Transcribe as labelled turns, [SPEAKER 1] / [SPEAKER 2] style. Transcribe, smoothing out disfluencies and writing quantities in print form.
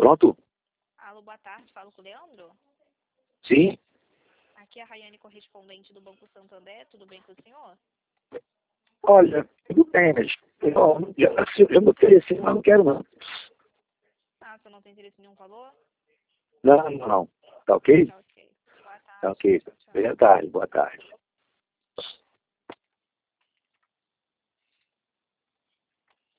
[SPEAKER 1] Pronto?
[SPEAKER 2] Alô, boa tarde, falo com o Leandro.
[SPEAKER 1] Sim?
[SPEAKER 2] Aqui é a Rayane, correspondente do Banco Santander, tudo bem com o senhor?
[SPEAKER 1] Olha, tudo bem, mas eu não queria assim, mas não quero não.
[SPEAKER 2] Ah, você não tem interesse em nenhum valor?
[SPEAKER 1] Não. Tá ok?
[SPEAKER 2] Tá ok. Boa
[SPEAKER 1] Tá
[SPEAKER 2] tarde.
[SPEAKER 1] ok.
[SPEAKER 2] Tchau, tchau.
[SPEAKER 1] Boa tarde, boa tarde.